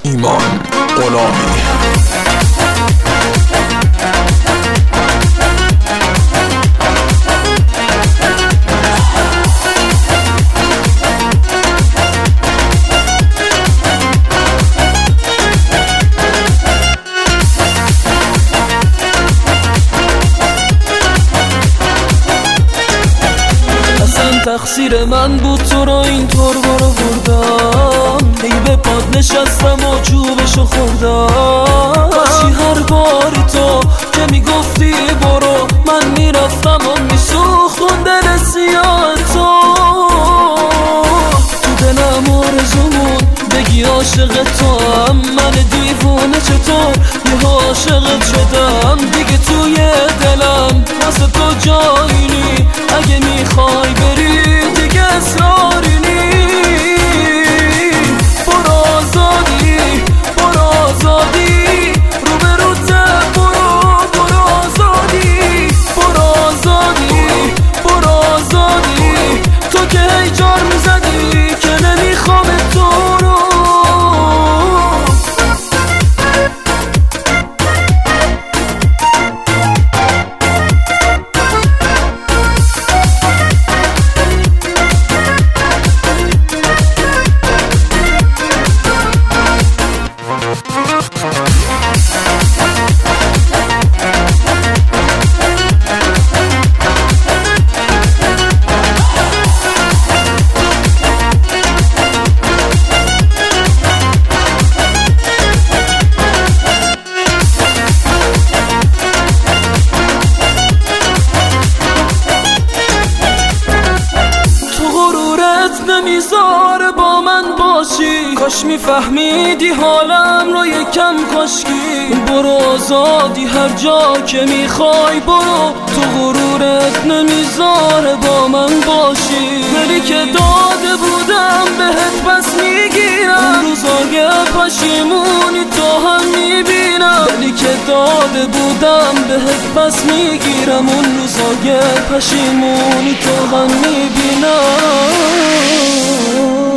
ایمان غلامی. تقصیر من بود تو رو اینطور برو بردم، ای به پاد نشستم و چوبشو خوردم. کاشی هر باری تو که میگفتی برو من میرفتم و میسوختم دل سیاه تو. تو دلم آرزومون بگی عاشق تو هم، من دیوونه چطور یه عاشقت شدم. دیگه توی دلم واسه تو جایی نی، اگه میخوای بری دیگه اصراری نی. برو آزادی برو آزادی رو به روته، برو آزادی برو آزادی برو آزادی. تو که هی جار میزدی که نمیخوام تو رو. نمیذاره با من باشی، کاش میفهمیدی حالم رو یکم کاشکی. برو آزادی هر جا که میخوای برو، تو غرورت نمیذاره با من باشی. دلی که داده بودم بهت پس میگیرم، اون روزای پشیمونی تو هم میبینم. دلی که داده بودم بهت پس میگیرم، اون روزای پشیمونی تو هم میبینم.